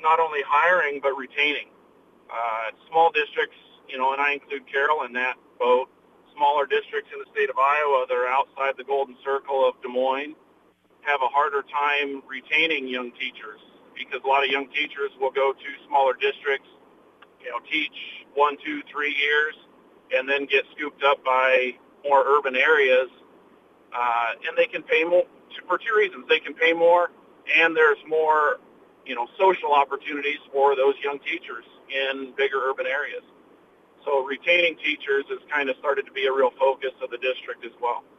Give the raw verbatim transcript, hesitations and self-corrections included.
not only hiring but retaining. Uh, small districts, you know, and I include Carroll in that boat, smaller districts in the state of Iowa that are outside the golden circle of Des Moines have a harder time retaining young teachers because a lot of young teachers will go to smaller districts, you know, teach one, two, three years, and then get scooped up by more urban areas. Uh, and they can pay more for two reasons. They can pay more, and there's more, you know, social opportunities for those young teachers in bigger urban areas. So retaining teachers has kind of started to be a real focus of the district as well.